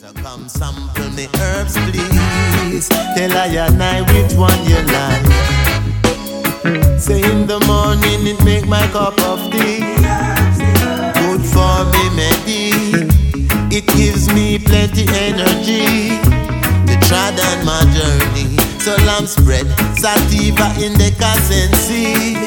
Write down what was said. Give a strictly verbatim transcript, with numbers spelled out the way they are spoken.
So come sample me herbs, please. Tell I and I which one you like. Say in the morning it make my cup of tea. Good for me, Medi. It gives me plenty energy to trod on my journey. So lamb spread, sativa in the cassency.